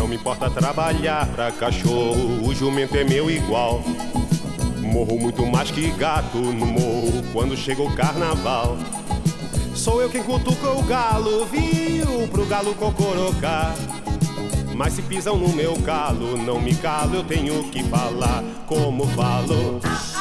Não me importa trabalhar pra cachorro, o jumento é meu igual. Morro muito mais que gato no morro quando chega o carnaval. Sou eu quem cutuca o galo, viu, pro galo cocorocar. Mas se pisam no meu calo, não me calo, eu tenho que falar como falo.